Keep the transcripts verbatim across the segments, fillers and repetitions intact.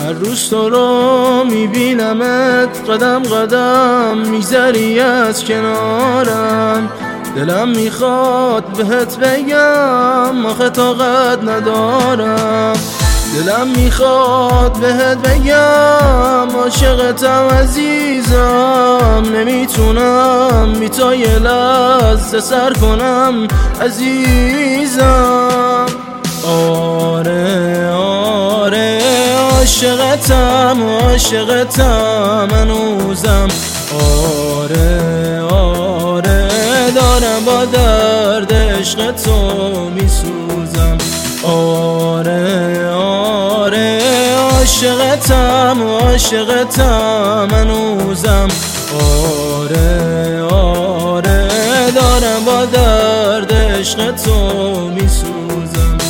هر روز تو رو میبینمت، قدم قدم میگذری از کنارم. دلم میخواد بهت بگم آخه طاقت ندارم. دلم میخواد بهت بگم عاشقتم عزیزم. نمیتونم بی تو یه لحظه سر کنم عزیزم. آره آره عاشقتم عاشقتم هنوزم. آره آره دارم با درد عشق تو میسوزم. آره آره عاشقتم عاشقتم هنوزم. آره آره دارم با درد عشق تو میسوزم.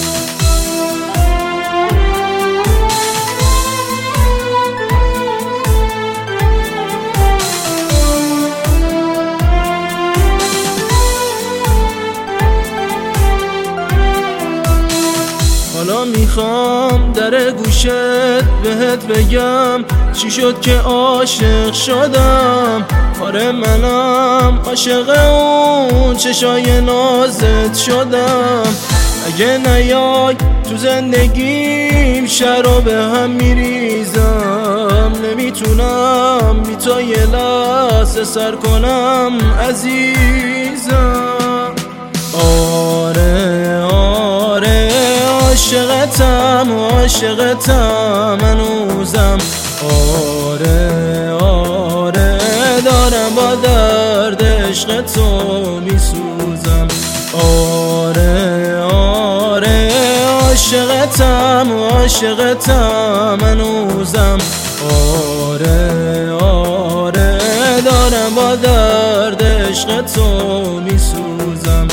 حالا میخوام در گوشت بهت بگم چی شد که عاشق شدم. آره منم عاشق اون چشای نازت شدم. اگه نیای تو زندگیم شر به هم میریزم. نمیتونم بی تو یه لحظه سر کنم عزیزم. آره آره عاشقتم عاشقتم هنوزم. آره آره دارم با درد عشق تو میسوزم. آره آره عاشقتم عاشقتم هنوزم. آره آره دارم با درد عشق تو میسوزم.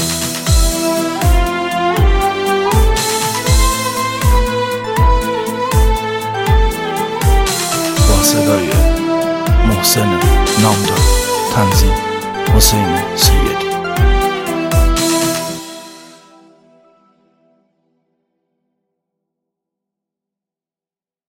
صدای محسن نامدار، تنظیم حسین سیدی.